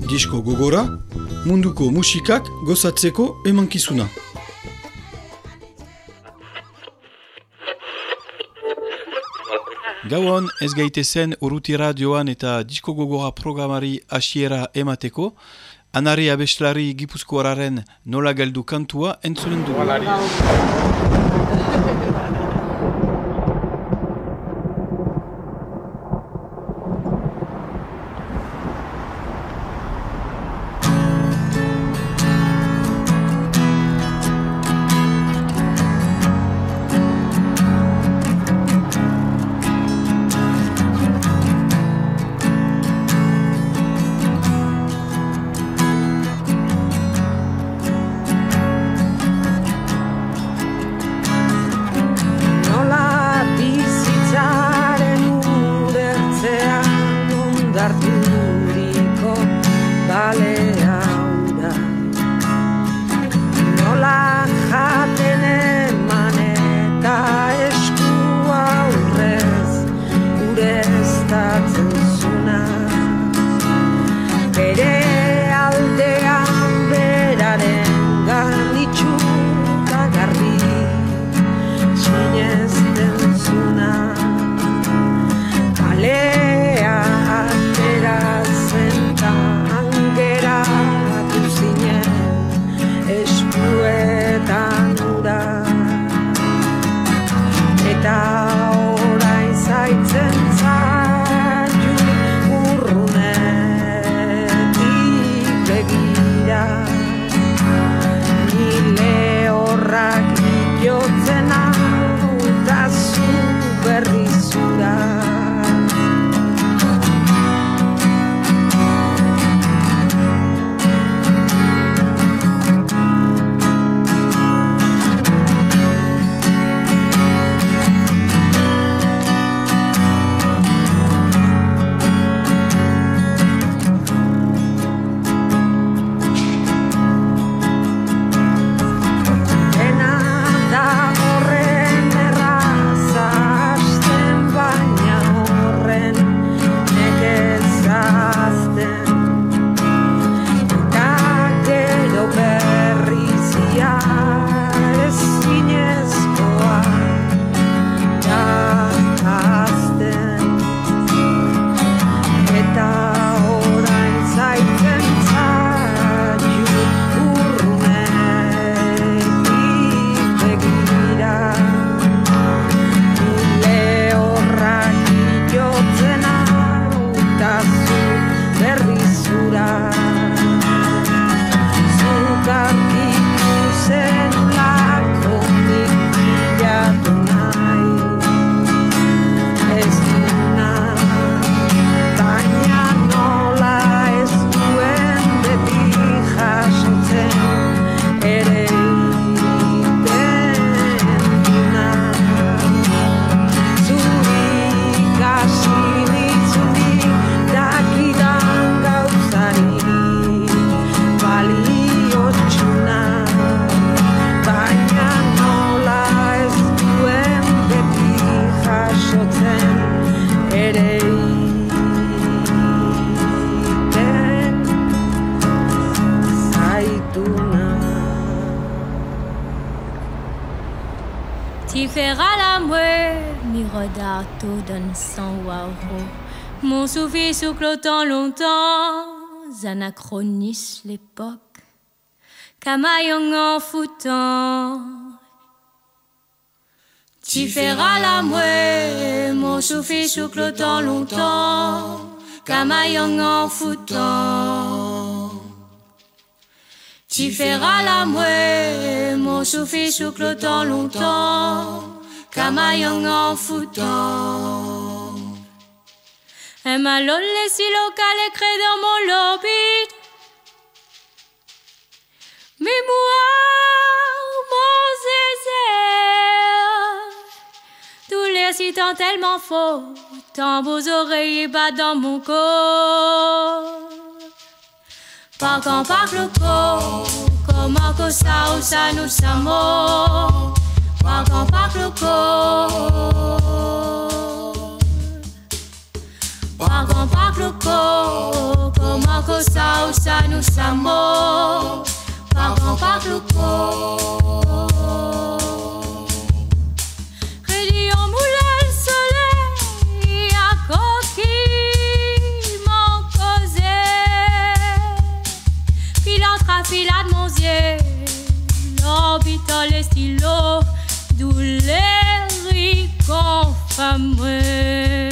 Disko gogora, munduko musikak gozatzeko emankizuna. Gauan ez gaitezen Urruti radioan eta Disko gogora programari hasiera emateko, Anari abeslari gipuzkoararen Nola galdu kantua entzunen dugu. Tu feras la mouette, mirodato d'un sang waro. Mon souffle souclotant longtemps, anachronise l'époque. Camaillon en foutant. Tu feras la mouette, mon souffle souclotant longtemps, Camaillon en foutant. Tu feras la mouette, mon souffle souclotant longtemps, Camaillon en foutant. Un malon les si local écrit dans mon lobby. Mémoire, mon zézé. Tous les citants tellement faux, tant vos oreilles battent dans mon corps. Par quand par le corps, comment que ça nous sommes. Par quand par le corps. Par quand par le corps, comment que ça le corps. Crédit en moulin le soleil à coquille m'en causait. Filantra filade mon yeux, l'orbitant les stylos, d'où les riconfameux.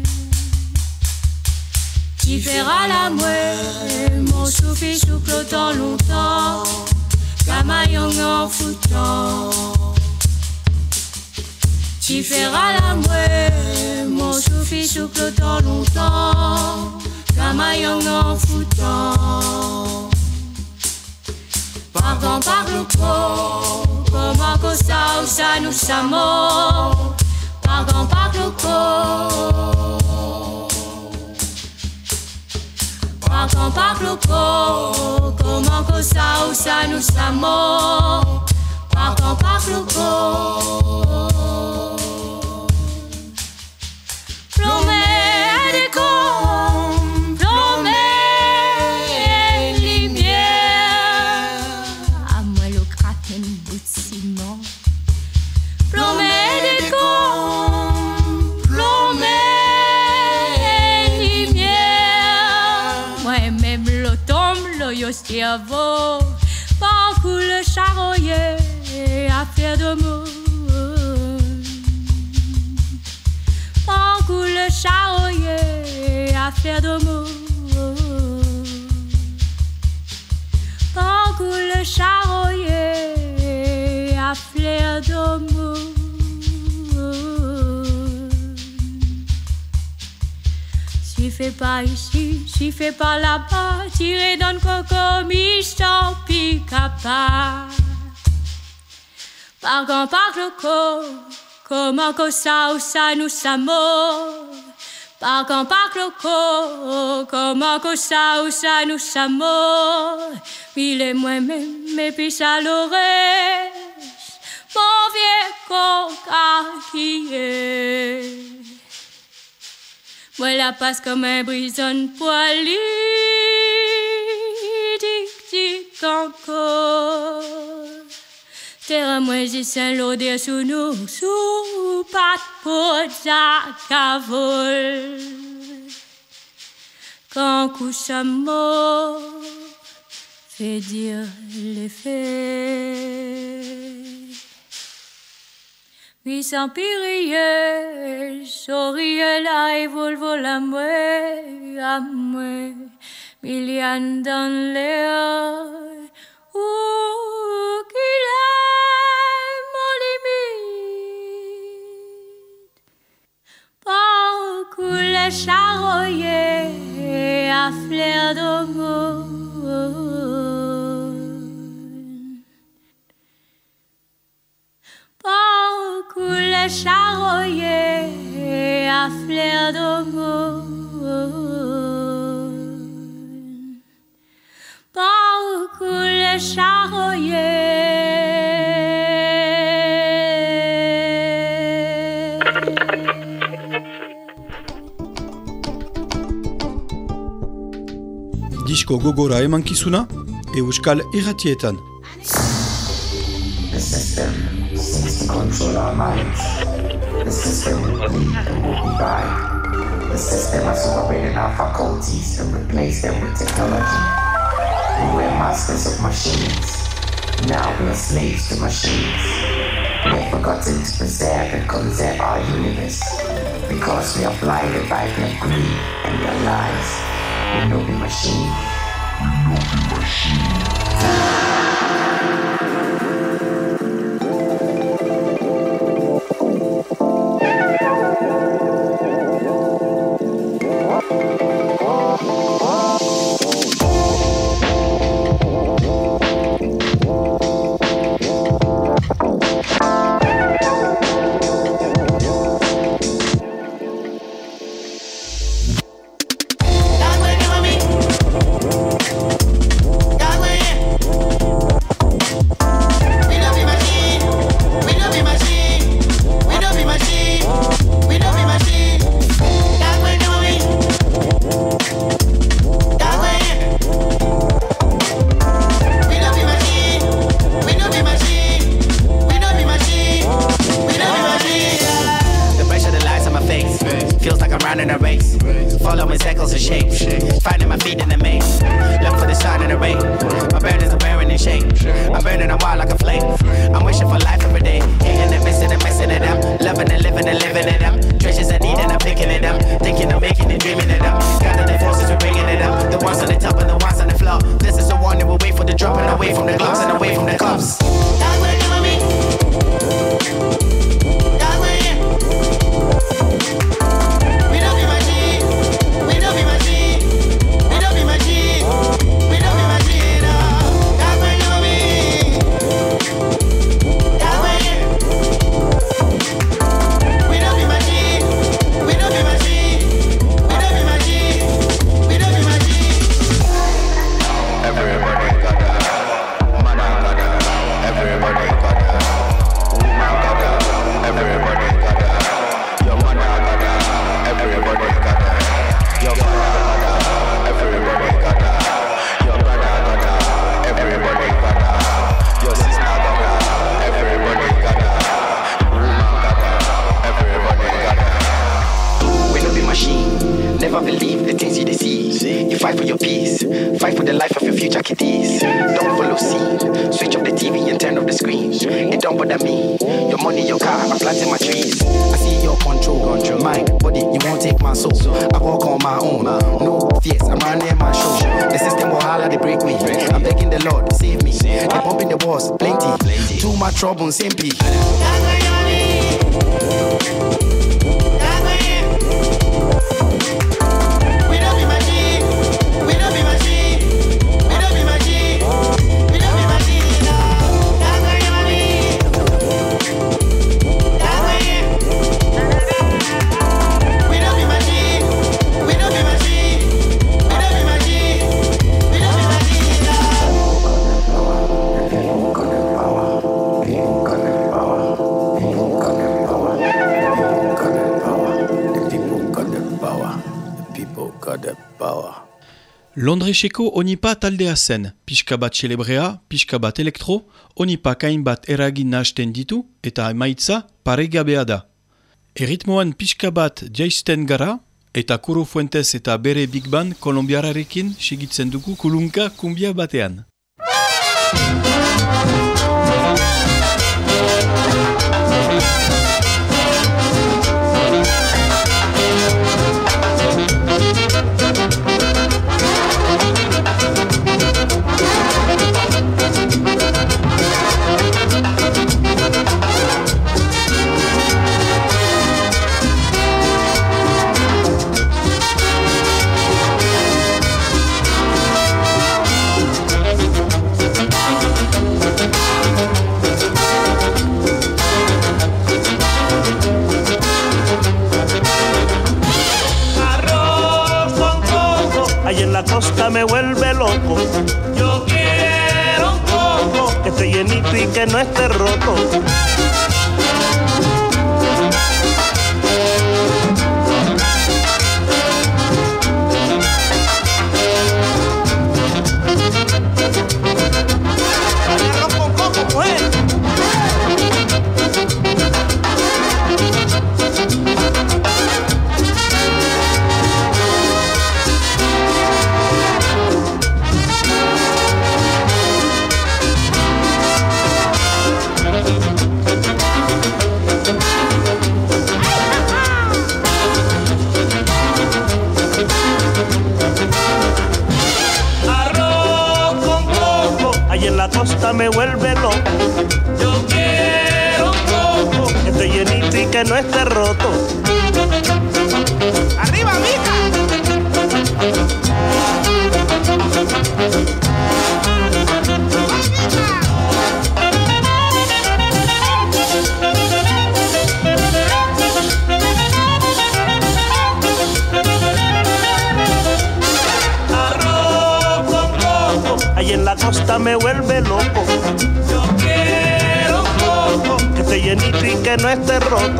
Qui fera la mouette, mon souffle soufflotant longtemps, Camaillon en foutant. Qui fera la mouette, mon souffle soufflotant longtemps, Camaillon en foutant. Pardon par le corps, comment que ça nous sommes. Pardon par le corps. Pardon par le corps, comment que ça nous sommes. Pardon par le corps. Plomé des cons, plomé lumière. À moi le craque un bout de ciment. Plomé des cons, plomé lumière. Moi-même le tombe, le cerveau, parcours le charroyer à faire de mots. Parcours le charroyer à faire de mots. Parcours le charroyer à faire de mots. Si fait pas ici, si fait pas là-bas, tiré dans le coco, michon, pique-à-pas. Pardon par le corps, comment que ça nous sommes. Pardon par le corps, comment que ça nous sommes. Il est moi-même, et puis ça l'aurait, mon vieux coca qui est. Moi la passe comme un brison poilu, tic-tic encore. Terre moi j'y saint l'odeur sous nous, sous pas de cavole. Quand couche à mort, fait dire les faits. Oui, sans pirier, sourire là et vol à moi, million dans l'air, où qu'il est mon limite. Parcours les charroyer à flair de mots. Parcours les charroyer à flair de mots. Parcours les charroyer. Disko gogora emankizuna, Euskal Irratietan. The system seeks to control our minds. The system will lead and will be by. The system has overridden our faculties and replaced them with technology. We were masters of machines. Now we are slaves to machines. We have forgotten to preserve and conserve our universe because we are blinded by their greed and their lies. We know the machine. We know the machine. God, wait, round in a race. Following circles and shapes. Finding my feet in the maze. Look for the sun in the rain. My burdens are bearing in shape. I'm burning a while like a flame. I'm wishing for life every day. Hitting and missing and messing it up. Loving and living it up. Treasures I need and I'm picking it up. Thinking of making it, dreaming it up. Gathering forces, we're bringing it up. The ones on the top and the ones on the floor. This is the one that we'll wait for the drop and away from the gloves and away from the cups. That's what you want me. That's what you. We don't be machine. We don't be machine. We don't be machine. We don't be machine. That's what you want me. That's what you. We don't be machine. We don't be machine. We don't be machine. We don't be machine. Everybody got that. Man, I got that. Everybody got that. Woman got that. Everybody got that. Your man got that. Everybody got that. Your father got that. Everybody got that. Your brother got that. Everybody got that. Your sister got that. Everybody got that. Woman got that. Everybody got that. We don't be machine. Never believe the things you see. You fight for your peace. Fight for the life of your future kiddies. Don't follow scene. Switch off the TV and turn off the screen. It don't bother me. Your money, your car, I'm planting my trees. I see your control. Mind, body, you won't take my soul. I walk on my own. No fears, I'm running my show. The system will holler, they break me. I'm begging the Lord, save me. They pumping the walls, plenty. Too much trouble, simply. We don't be machine. We don't be machine. We don't be machine. We don't be machine. That's where you want me. That's where you. We don't be machine. We don't be machine. We don't be machine. We don't be machine. People got the power. People got the power. People got the power. People got the power. People got the power. Londreseko onipa taldea zen, pixka bat celebrea, pixka bat elektro, onipa kain bat eragin nahasten ditu eta emaitza paregabea da. Erritmoan pixka bat jaisten gara eta Kuro Fuentes eta bere Big Band kolombiararekin segitzen dugu kulunka kumbia batean. Costa me vuelve loco. Yo quiero un coco que esté llenito y que no esté roto. Arroz con coco, pues. Costa me vuelve loco. Yo quiero un coco que esté llenito y que no esté roto. ¡Arriba, mija! Ahí en la costa me vuelve loco. Yo quiero un coco que esté llenito y que no esté roto.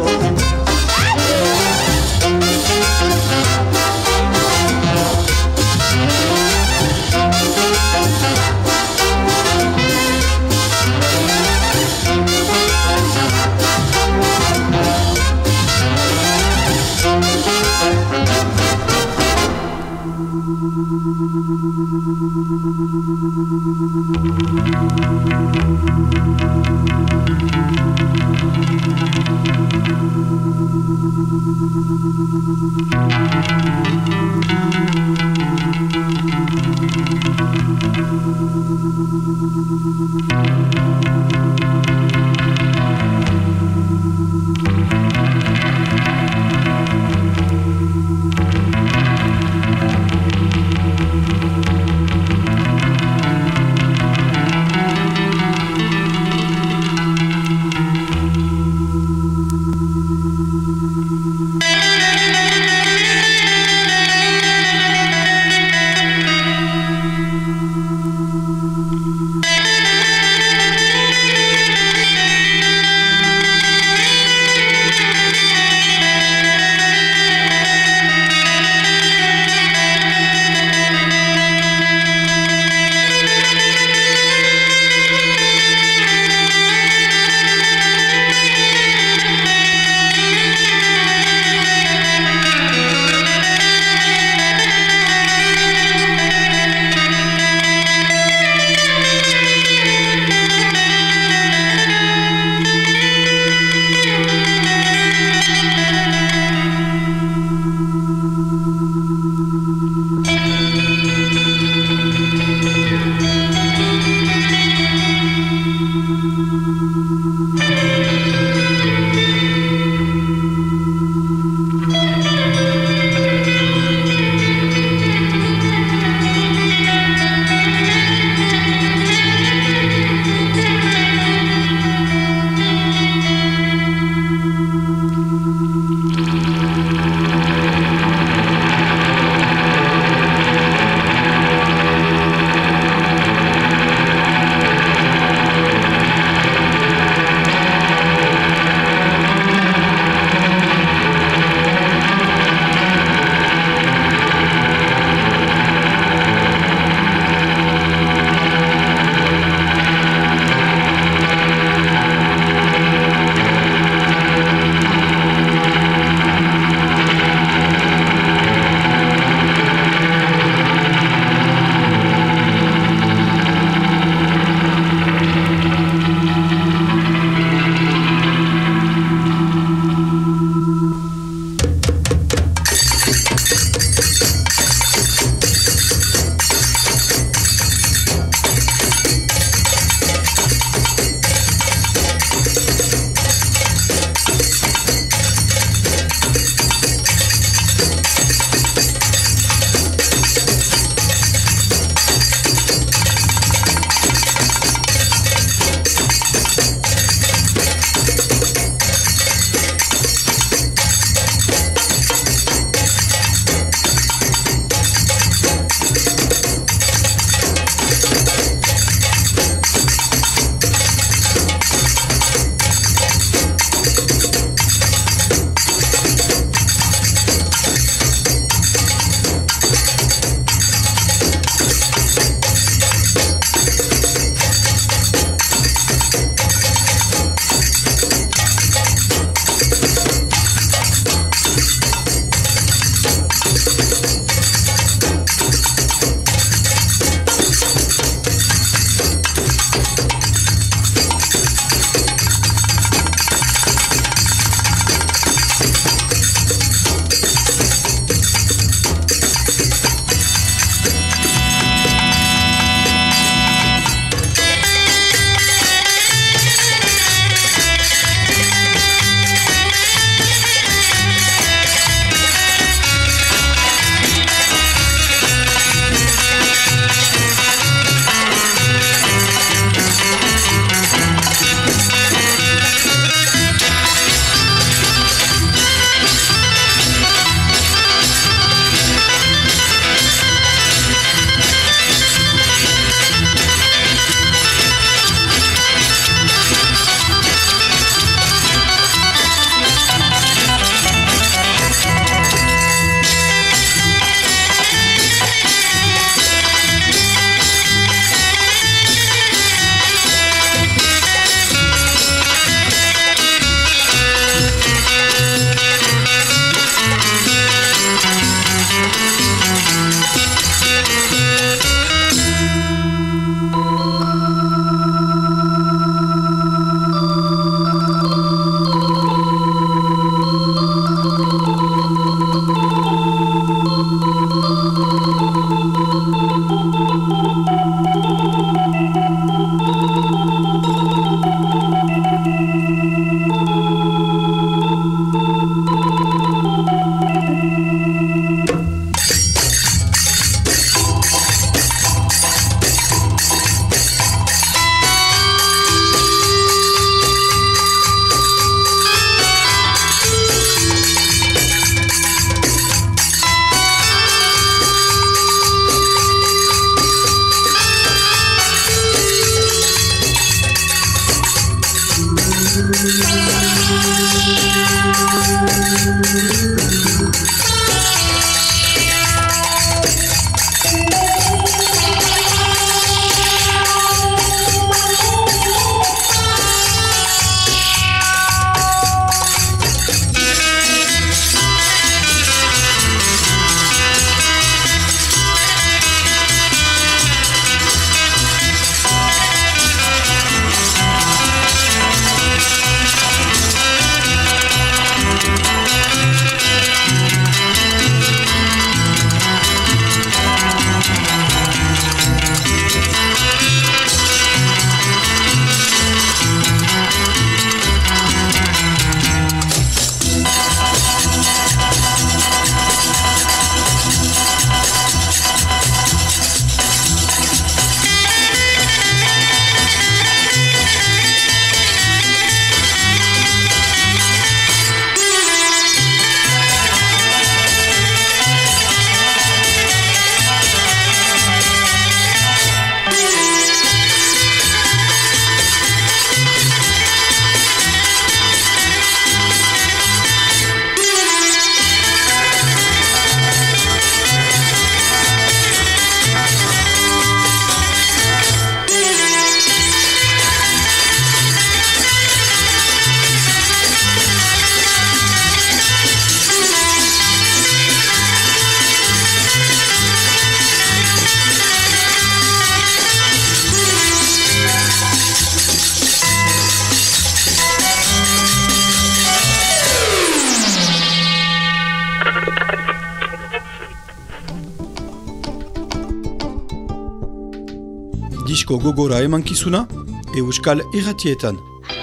Disko gogora emankizuna, Euskal Irratietan.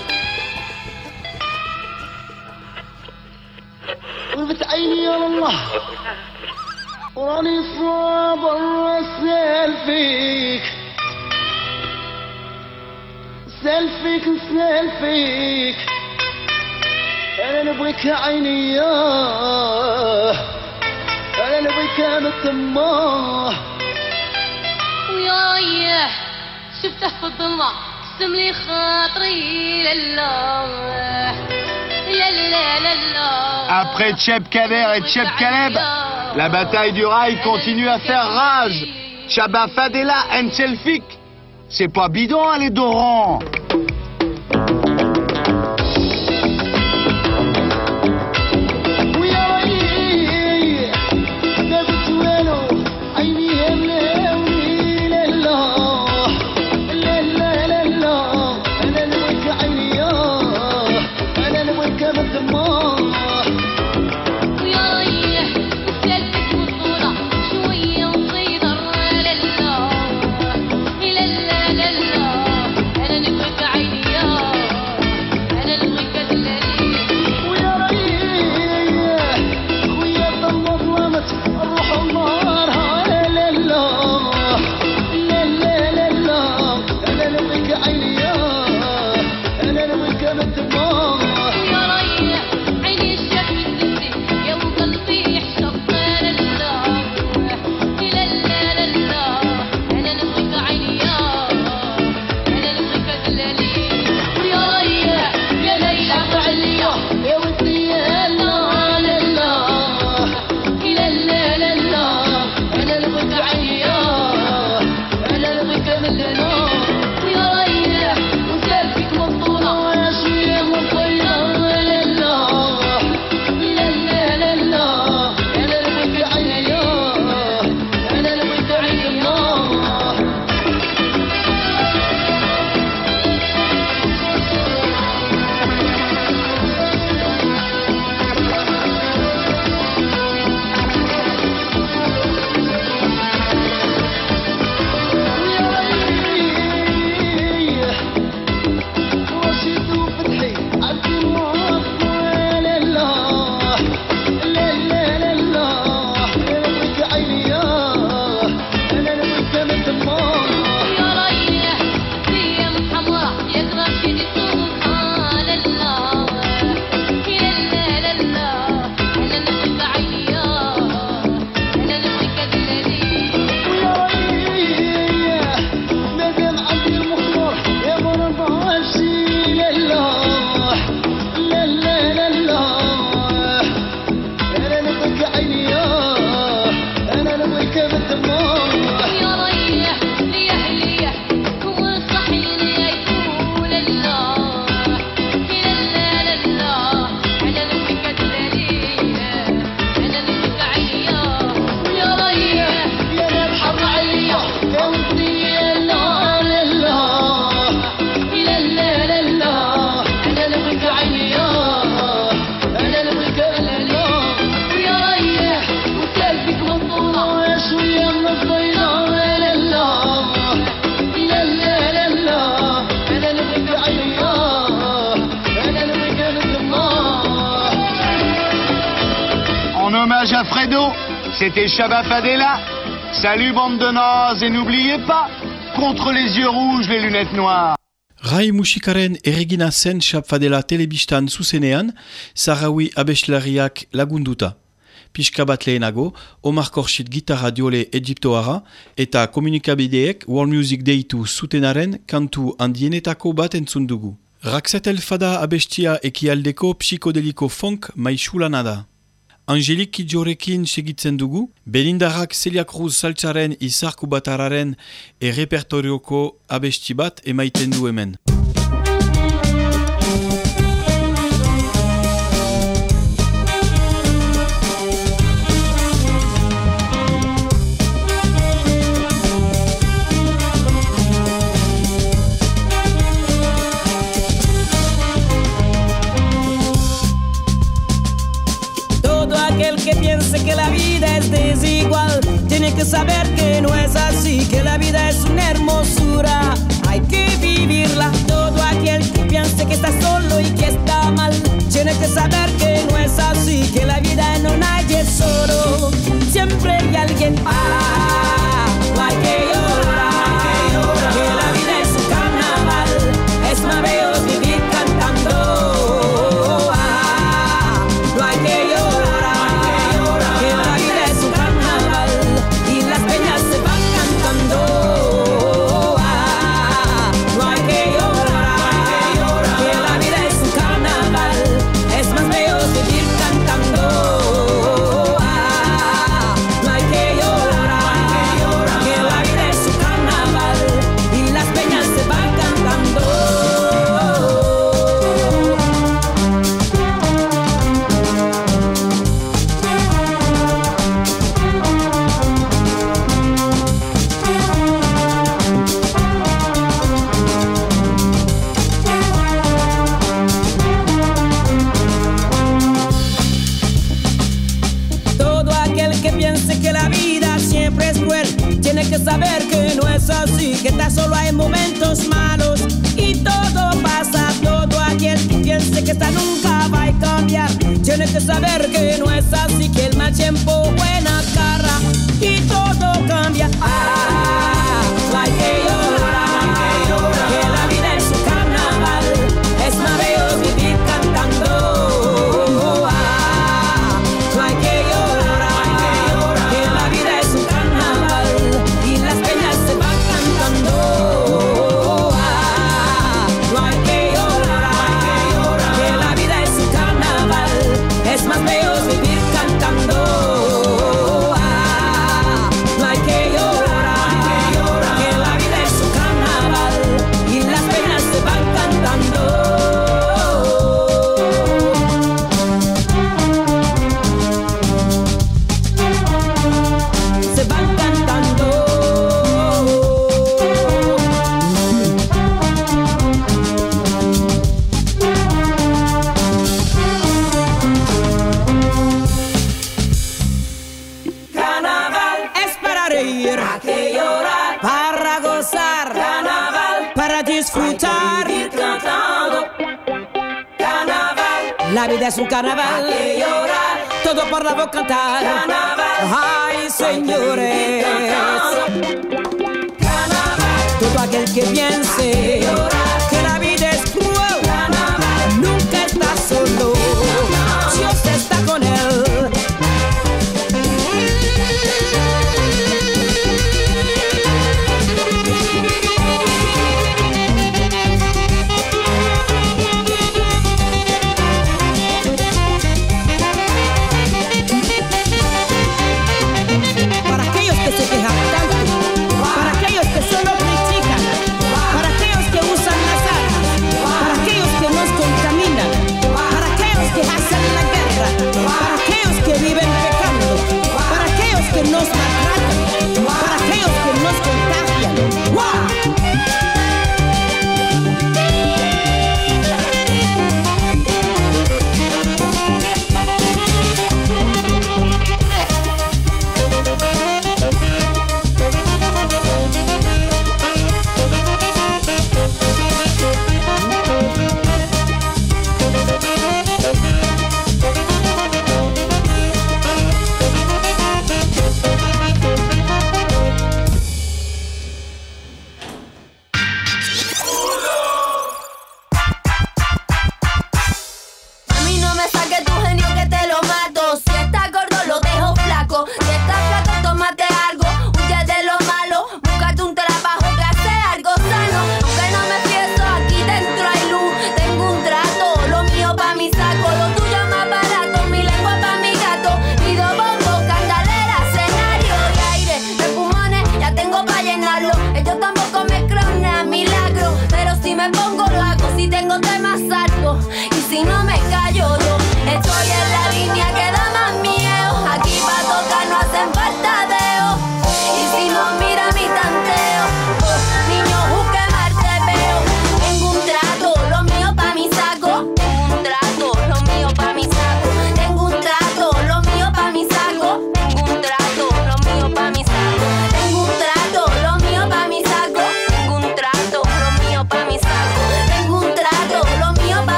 قربت عيني يا الله وراني صابر اسال فيك انا نبغيك يا عيني انا نبغيك مثل ما وياه شفته في الظلمة قسم لي خاطري لله Après Cheb Kader et Cheb Kaleb, la bataille du rail continue à faire rage. Chaba Fadela and Chelfik, c'est pas bidon hein, les Dorans. أنا نبغيك hommage à Fredo. C'était Shabba Fadela. Salut bande de nazes et n'oubliez pas, contre les yeux rouges, les lunettes noires. Rai musikaren erregina zen Shabba Fadela telebistan zuzenean, Sahrawi abeslariak lagunduta. Pixka bat lehenago, Omar Korshit gitarra diole Egiptoara eta komunikabideek World Music deitu zutenaren kantu handienetako bat entzun dugu. Raksetel fada abestia ekialdeko psikodeliko funk maixulana da. Angelik Kidjorekin segitzen dugu, Belindarrak Celia Cruz saltsaren izarku batararen errepertorioko abesti bat emaiten du hemen. Que piense que la vida es desigual, tiene que saber que no es así, que la vida es una hermosura, hay que vivirla. Todo aquel que piense que está solo y que está mal, tiene que saber que no es así, que la vida no nadie es solo, siempre hay alguien. No hay que llorar, que la vida es un carnaval, es más bello vivir cantando. No hay que llorar. Saber que no es así, que tan solo hay momentos malos y todo pasa. Todo aquel que piense que esta nunca va a cambiar, tiene que saber que no es así, que el mal tiempo buena cara y todo cambia. No hay que llorar, que la vida es un carnaval, es más bello vivir cantando. No hay que llorar, que la vida es un carnaval, las peñas se van cantando. No hay que llorar, que la vida es un carnaval, es más bello vivir cantando. No hay que llorar, que la vida es un carnaval y las peñas se van cantando. Se van cantando. Disfrutar, carnaval, la vida es un carnaval, hay que llorar, todo por la voz cantar, carnaval, ay señores, carnaval, todo aquel que piense que la vida es cruel, carnaval, nunca está solo, Dios está con él. Para aquellos que solo critican, para aquellos que usan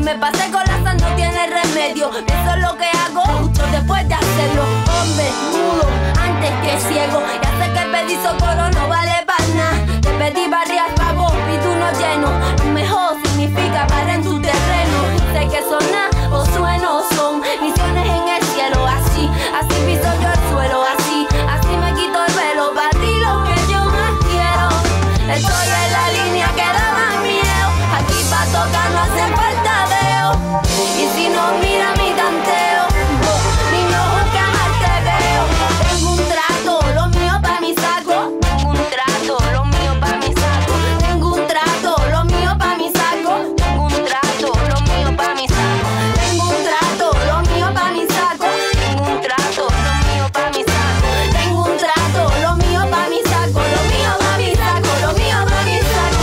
me pasé con la sal, no tiene remedio. Eso es lo que hago justo después de hacerlo. Hombre, mudo, antes que ciego. Ya sé que pedí socorro no vale para nada. Te pedí barriar favor y tú no lleno. Lo mejor significa para en tu terreno. Sé que sonar o sueno son misiones en el cielo. Así piso yo el suelo. Así me quito el velo. Para ti lo que yo más quiero. Estoy en la línea que da más miedo. Aquí pa' tocar no hace falta deo. Y si no mira mi tanteo, ni no busca más te veo. Tengo un trato, lo mío pa' mi saco. Tengo un trato, lo mío pa' mi saco. Tengo un trato, lo mío pa' mi saco. Tengo un trato, lo mío pa' mi saco. Tengo un trato, lo mío pa' mi saco. Tengo un trato, lo mío pa' mi saco. Tengo un trato, lo mío pa' mi saco. Lo mío pa' mi saco, lo mío pa' mi saco.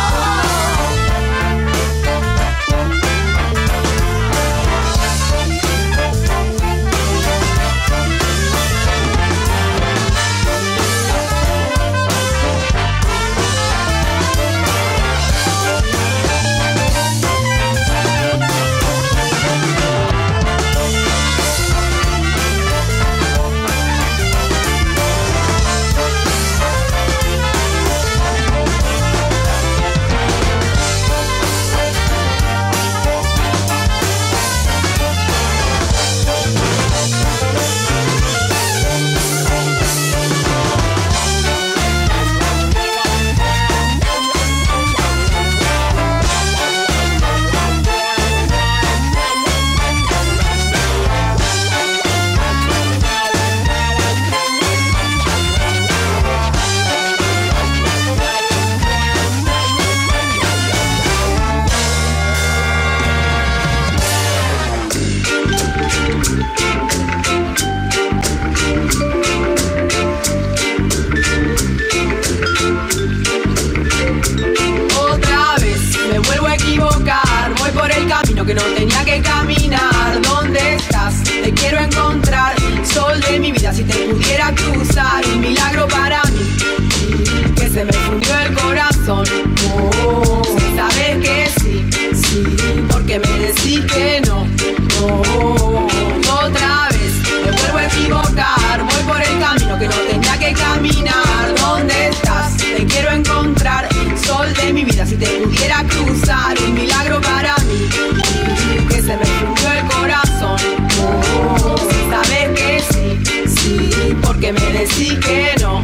Que no tenía que caminar. ¿Dónde estás? Te quiero encontrar. Sol de mi vida, si te pudiera cruzar. Un milagro para mí, que se me fundió el corazón. Oh, sabes que sí, porque me decís que no. Otra vez me vuelvo a equivocar. Voy por el camino que no tenía que caminar. ¿Dónde estás? Te quiero encontrar. Sol de mi vida, si te pudiera cruzar. Un milagro para mí, que se me fundió el corazón. Oh, sabes que sí, porque me decís que no.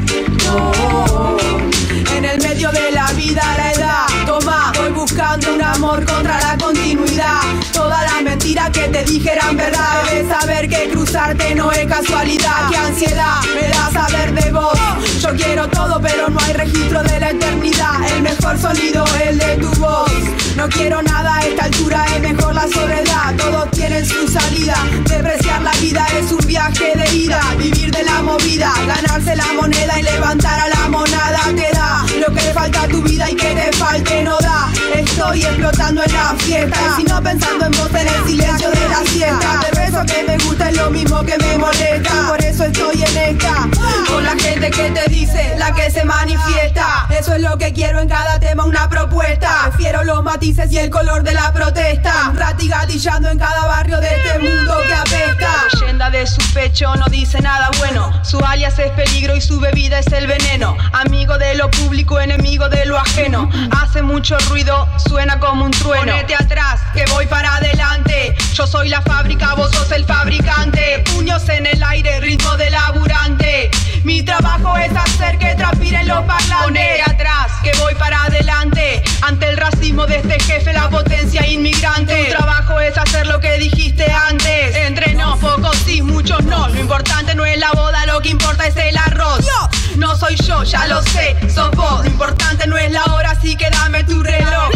En el medio de la vida, la edad, toma, voy buscando un amor contra la continuidad. Todas las mentiras que te dije eran verdad. Debes saber que cruzarte no es casualidad. Qué ansiedad me da saber de vos. Yo quiero todo, pero no hay registro de la eternidad. El mejor sonido es el de tu voz. No quiero nada a esta altura, es mejor la soledad. Todos tienen su salida. Despreciar la vida es un viaje de ida. Vivir de la movida, ganarse la moneda y levantar a la monada te da lo que le falta a tu vida y que te falte no da. Estoy explotando en la fiesta y si no pensando en vos en el silencio de la siesta. Pero eso que me gusta es lo mismo que me molesta. Por eso estoy en esta, con la gente que te dice, la que se manifiesta. Eso es lo que quiero en cada tema, una propuesta. Prefiero los matices y el color de la protesta. Un rati gatillando en cada barrio de este mundo que apesta. La leyenda de su pecho no dice nada bueno. Su alias es peligro y su bebida es el veneno. Amigo de lo público, enemigo de lo ajeno. Hace mucho ruido, suena como un trueno. Ponete atrás, que voy para adelante. Yo soy la fábrica, vos sos el fabricante. Puños en el aire, ritmo de laburante. Mi trabajo es hacer que transpiren los parlantes. Ponete atrás, que voy para adelante. Ante el racismo de este jefe, la potencia inmigrante. Tu trabajo es hacer lo que dijiste antes. Entre no, pocos sí, muchos no. Lo importante no es la boda, lo que importa es el arroz. No soy yo, ya lo sé, sos vos. Lo importante no es la hora, así que dame tu reloj.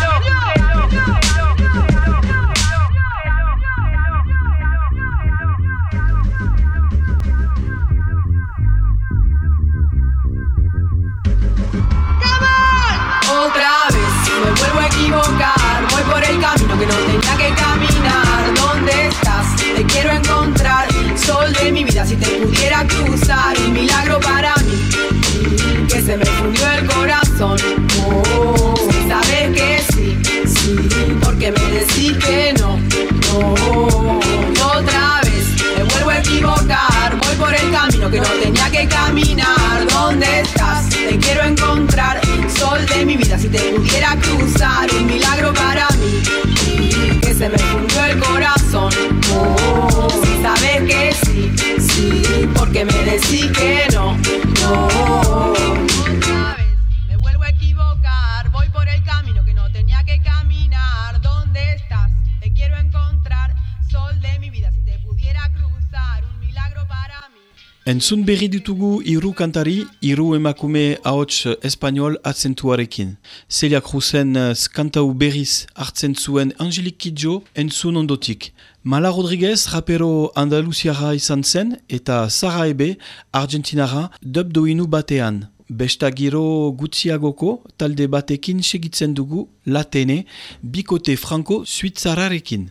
Otra vez me vuelvo a equivocar. Voy por el camino que no tenía que caminar. ¿Dónde estás? Te quiero encontrar. Sol de mi vida, si te pudiera cruzar. Un milagro para mí, que se me fundió el corazón. Oh, sabes que sí, porque me decís que de mi vida si te pudiera cruzar, un milagro para mí, que se me fundió el corazón. Oh, si sabes que sí, sí, porque me decís que no, no. Otra vez me vuelvo a equivocar, voy por el camino que no tenía que caminar. ¿Dónde estás? Te quiero encontrar, sol de mi vida si te pudiera cruzar, un milagro para mí. Entzun berri ditugu hiru kantari, hiru emakume ahots espanol atzentuarekin. Celia Cruzen kantau berriz hartzen zuen Angelique Kidjo entzun ondotik. Mala Rodriguez rapero andaluziara izan zen eta Sara Ebe argentinara dub doinu batean. Besta giro gutxiagoko talde batekin segitzen dugu Latene, bikote franco suitzararekin.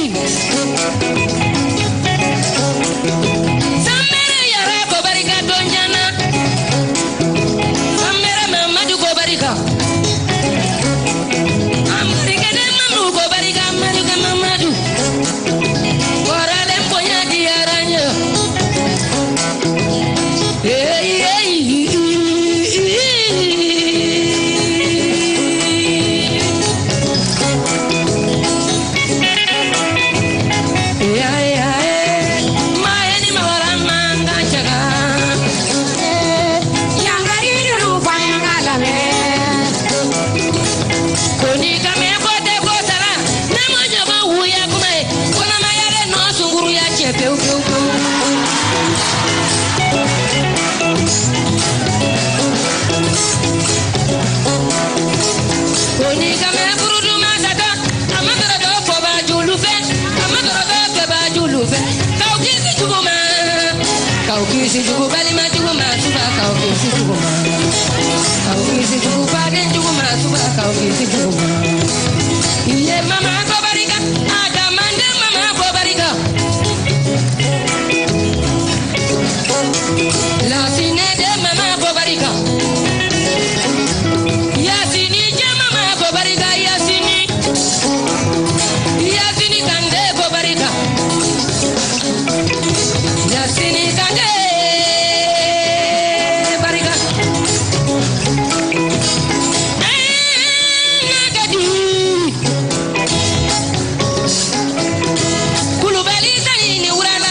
Samere yara ko barika donja kisi jugu bali ma jugu ma suba ka kisi jugu ma. Kau kisi jugu pagi jugu ma suba ka kisi jugu ma. Iye mama ko barika, ada mande mama ko barika. La sine de mama ko barika. Yasini je mama ko barika yasini. Yasini kande ko barika. Yasini kande barika. Nagadi. Kulubali salini urala.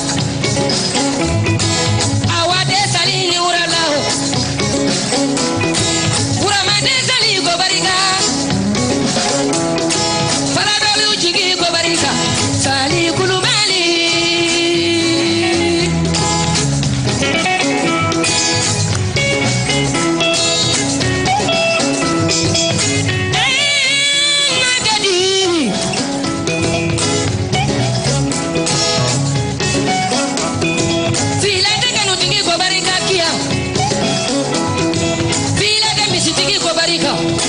Awade salini urala. Uramade sali ko barika. Faradolu chigi ko barika. Sali kulubali. Nagadi. Fila de kanu tigi ko barika kia. Fila de misi tigi ko barika.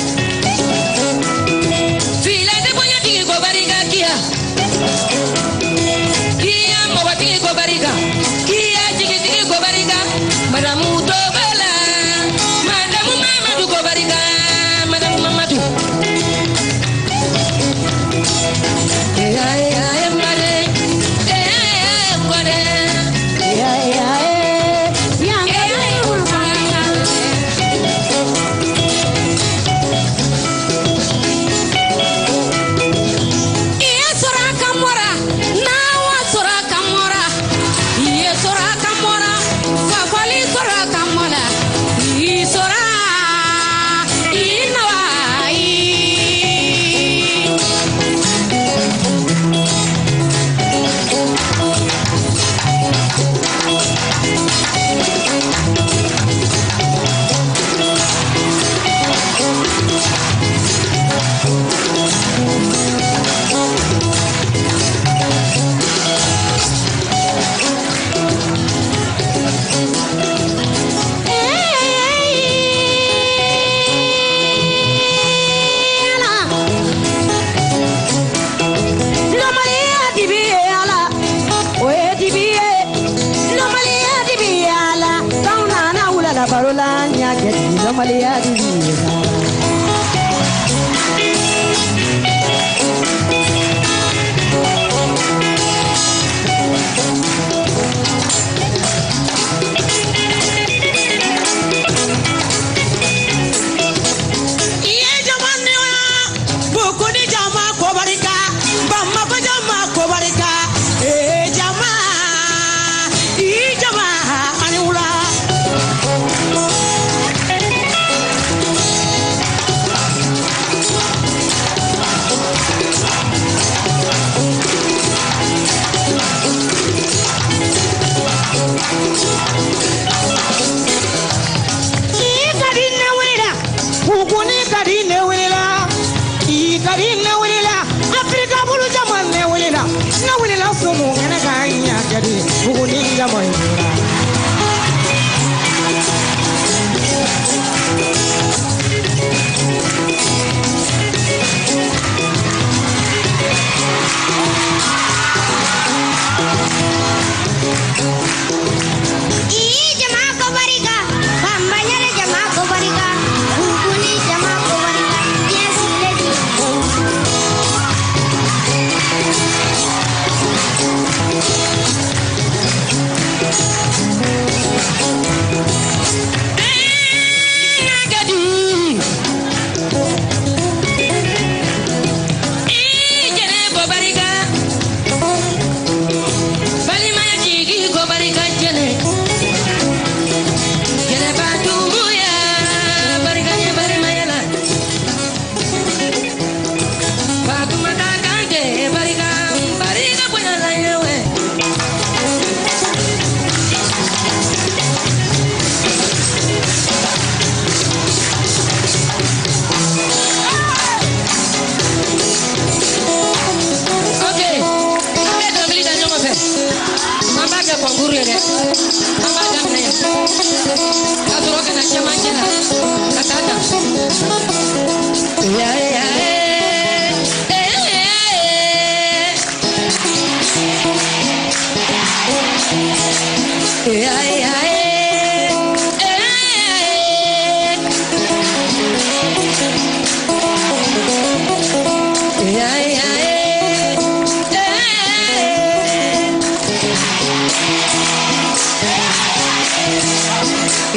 Fila de bonya tigi ko barika kia. Kia mawa tigi ko barika. Kia tigi ko barika. Madamu tobala. Madamu mamadu ko barika. Madamu mamadu.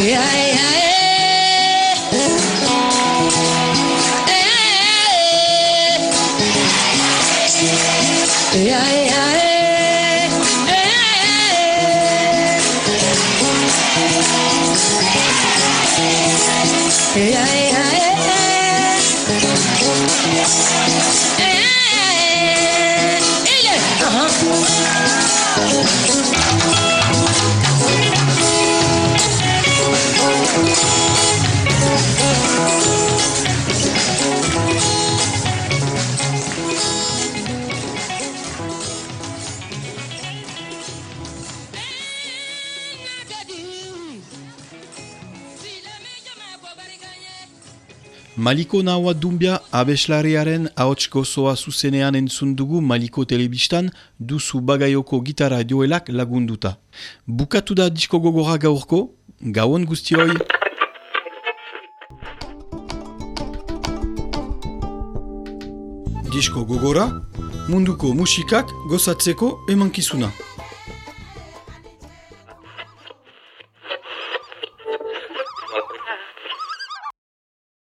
Maliko Nawa Dumbia abeslariaren ahots gozoa zuzenean entzun dugu Maliko telebistan duzu bagaioko gitarra joelak lagunduta. Bukatu da disko gogora gaurko, gauon guztioi! Disko gogora, munduko musikak gozatzeko emankizuna.